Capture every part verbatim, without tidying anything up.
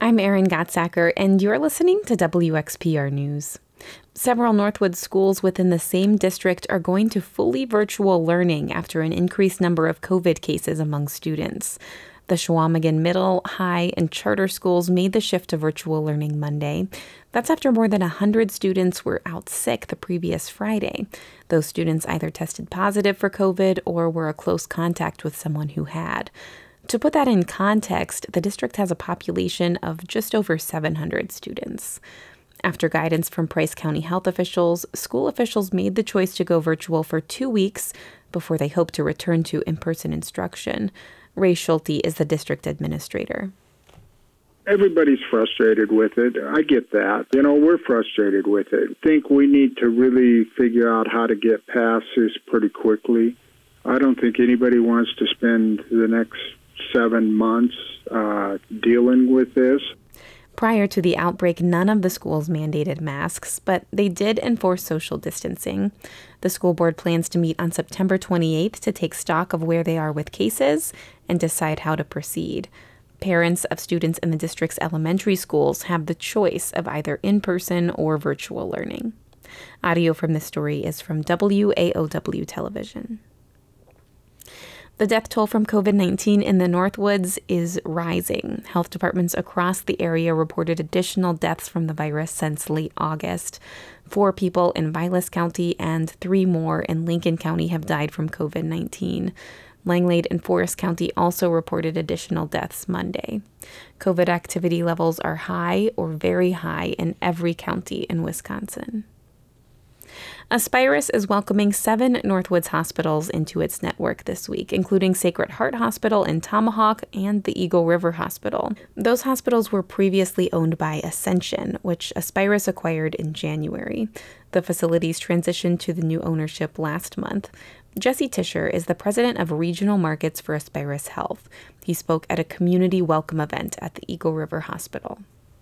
I'm Erin Gottsacker, and you're listening to W X P R News. Several Northwoods schools within the same district are going to fully virtual learning after an increased number of COVID cases among students. The Chequamegon Middle, High, and charter schools made the shift to virtual learning Monday. That's after more than one hundred students were out sick the previous Friday. Those students either tested positive for COVID or were a close contact with someone who had. To put that in context, the district has a population of just over seven hundred students. After guidance from Price County health officials, school officials made the choice to go virtual for two weeks before they hope to return to in-person instruction. Ray Schulte is the district administrator. Everybody's frustrated with it. I get that. You know, we're frustrated with it. I think we need to really figure out how to get past this pretty quickly. I don't think anybody wants to spend the next seven months uh, dealing with this. Prior to the outbreak, none of the schools mandated masks, but they did enforce social distancing. The school board plans to meet on September twenty-eighth to take stock of where they are with cases and decide how to proceed. Parents of students in the district's elementary schools have the choice of either in-person or virtual learning. Audio from this story is from W A O W Television. The death toll from COVID nineteen in the Northwoods is rising. Health departments across the area reported additional deaths from the virus since late August. Four people in Vilas County and three more in Lincoln County have died from COVID nineteen. Langlade and Forest County also reported additional deaths Monday. COVID activity levels are high or very high in every county in Wisconsin. Aspirus is welcoming seven Northwoods hospitals into its network this week, including Sacred Heart Hospital in Tomahawk and the Eagle River Hospital. Those hospitals were previously owned by Ascension, which Aspirus acquired in January. The facilities transitioned to the new ownership last month. Jesse Tischer is the president of regional markets for Aspirus Health. He spoke at a community welcome event at the Eagle River Hospital.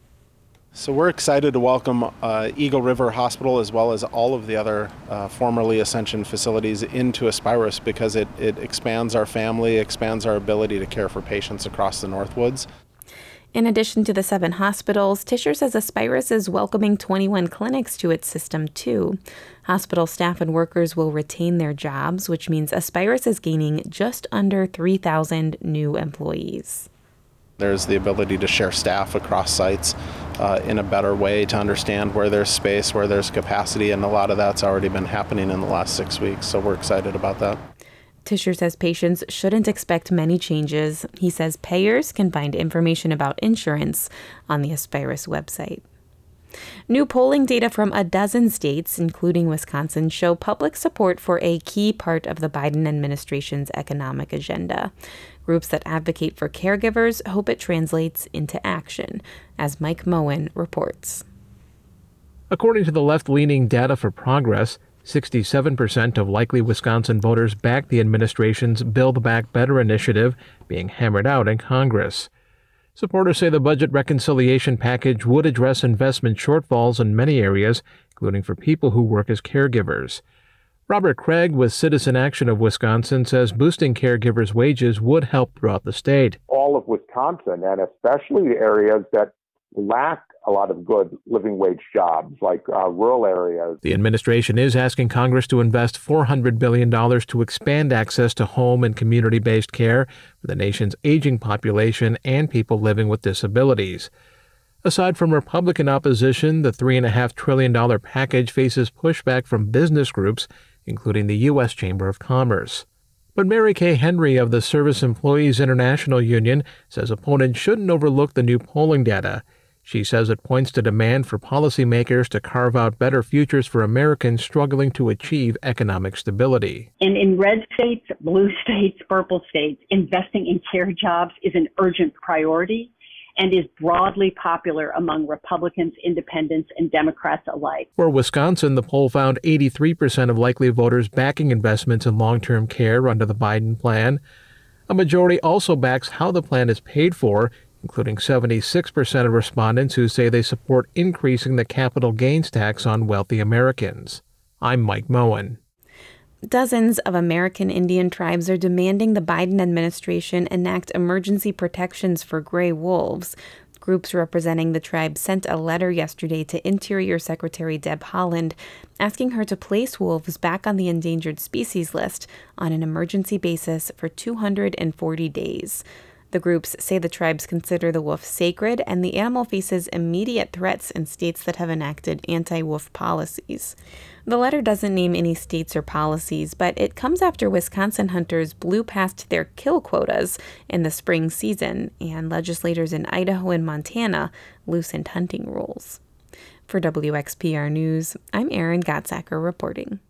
So we're excited to welcome uh, Eagle River Hospital as well as all of the other uh, formerly Ascension facilities into Aspirus because it, it expands our family, expands our ability to care for patients across the Northwoods. In addition to the seven hospitals, Tischer says Aspirus is welcoming twenty-one clinics to its system, too. Hospital staff and workers will retain their jobs, which means Aspirus is gaining just under three thousand new employees. There's the ability to share staff across sites uh, in a better way to understand where there's space, where there's capacity, and a lot of that's already been happening in the last six weeks, so we're excited about that. Tischer says patients shouldn't expect many changes. He says payers can find information about insurance on the Aspirus website. New polling data from a dozen states, including Wisconsin, show public support for a key part of the Biden administration's economic agenda. Groups that advocate for caregivers hope it translates into action, as Mike Moen reports. According to the left-leaning Data for Progress, sixty-seven percent of likely Wisconsin voters backed the administration's Build Back Better initiative being hammered out in Congress. Supporters say the budget reconciliation package would address investment shortfalls in many areas, including for people who work as caregivers. Robert Craig with Citizen Action of Wisconsin says boosting caregivers' wages would help throughout the state. All of Wisconsin, and especially the areas that lack a lot of good living wage jobs, like uh, rural areas. The administration is asking Congress to invest four hundred billion dollars to expand access to home and community-based care for the nation's aging population and people living with disabilities. Aside from Republican opposition, the three point five trillion dollars package faces pushback from business groups, including the U S Chamber of Commerce. But Mary Kay Henry of the Service Employees International Union says opponents shouldn't overlook the new polling data. She says it points to demand for policymakers to carve out better futures for Americans struggling to achieve economic stability. And in red states, blue states, purple states, investing in care jobs is an urgent priority and is broadly popular among Republicans, independents, and Democrats alike. For Wisconsin, the poll found eighty-three percent of likely voters backing investments in long-term care under the Biden plan. A majority also backs how the plan is paid for, including seventy-six percent of respondents who say they support increasing the capital gains tax on wealthy Americans. I'm Mike Moen. Dozens of American Indian tribes are demanding the Biden administration enact emergency protections for gray wolves. Groups representing the tribe sent a letter yesterday to Interior Secretary Deb Haaland asking her to place wolves back on the endangered species list on an emergency basis for two hundred forty days. The groups say the tribes consider the wolf sacred, and the animal faces immediate threats in states that have enacted anti-wolf policies. The letter doesn't name any states or policies, but it comes after Wisconsin hunters blew past their kill quotas in the spring season, and legislators in Idaho and Montana loosened hunting rules. For W X P R News, I'm Erin Gottsacker reporting.